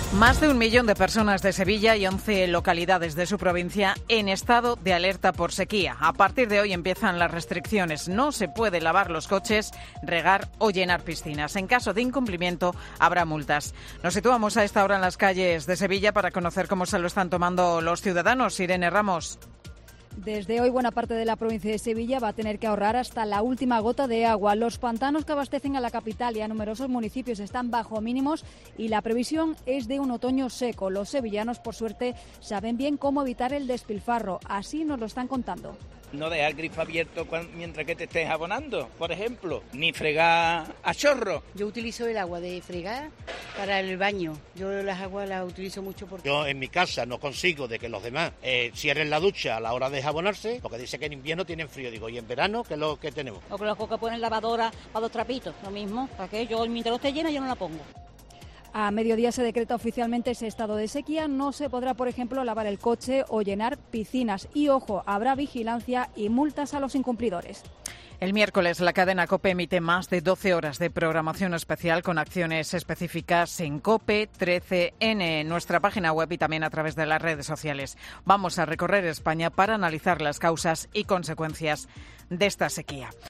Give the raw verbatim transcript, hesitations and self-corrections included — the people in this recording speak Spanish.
Más de un millón de personas de Sevilla y once localidades de su provincia en estado de alerta por sequía. A partir de hoy empiezan las restricciones. No se puede lavar los coches, regar o llenar piscinas. En caso de incumplimiento habrá multas. Nos situamos a esta hora en las calles de Sevilla para conocer cómo se lo están tomando los ciudadanos. Irene Ramos. Desde hoy buena parte de la provincia de Sevilla va a tener que ahorrar hasta la última gota de agua. Los pantanos que abastecen a la capital y a numerosos municipios están bajo mínimos y la previsión es de un otoño seco. Los sevillanos, por suerte, saben bien cómo evitar el despilfarro. Así nos lo están contando. No dejar el grifo abierto mientras que te estés abonando, por ejemplo, ni fregar a chorro. Yo utilizo el agua de fregar para el baño. Yo las aguas las utilizo mucho porque... Yo en mi casa no consigo de que los demás eh, cierren la ducha a la hora de jabonarse, porque dice que en invierno tienen frío, digo, y en verano, ¿qué es lo que tenemos? O que los que ponen lavadora para los trapitos, lo mismo, ¿para qué? Yo mientras no esté llena yo no la pongo. A mediodía se decreta oficialmente ese estado de sequía. No se podrá, por ejemplo, lavar el coche o llenar piscinas. Y, ojo, habrá vigilancia y multas a los incumplidores. El miércoles la cadena COPE emite más de doce horas de programación especial con acciones específicas en COPE trece ene, en nuestra página web y también a través de las redes sociales. Vamos a recorrer España para analizar las causas y consecuencias de esta sequía.